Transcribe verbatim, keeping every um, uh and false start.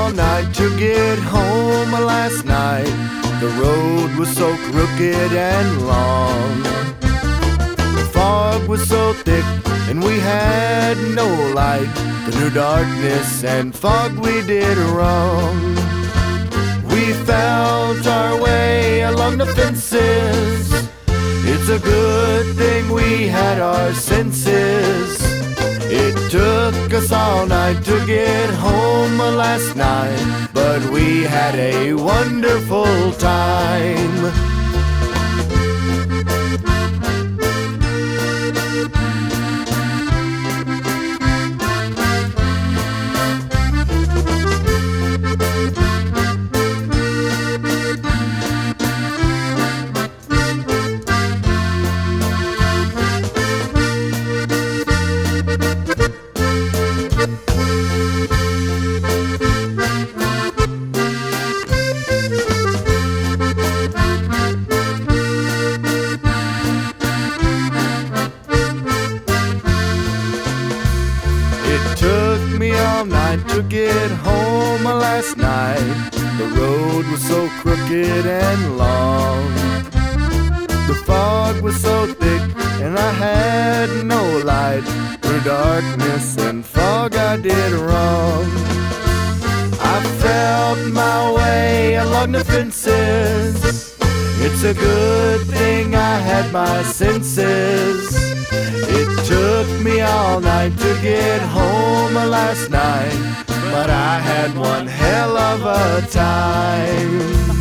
all night to get home last night. The road was so crooked and long. The fog was so thick and we had no light. Through darkness and fog we did wrong. We felt our way along the fences. It's a good thing we had our senses. It took us all night to get home last night, but we had a wonderful time. It took me all night to get home last night. The road was so crooked and long. The fog was so thick and I had no light. Through darkness and fog I did wrong. I felt my way along the fences. It's a good thing I had my senses. It took me all night to get home last night, but I had one hell of a time.